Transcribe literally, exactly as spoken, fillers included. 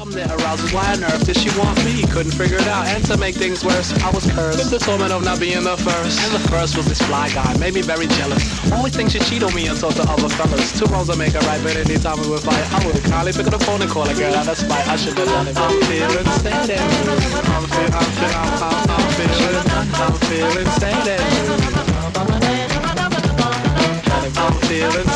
Something that arouses why on earth did she want me? Couldn't figure it out, and to make things worse, I was cursed with the torment of not being the first. And the first was this fly guy, made me very jealous. Always think she cheat on me and talk to other fellas. Two wrongs don't make a right, but anytime we would fight, I would kindly pick up the phone and call a girl out of spite. I should have done it. I'm feeling sad. I'm feeling, I'm feeling, I'm, I'm, I'm feeling, I'm feeling sad. I'm feeling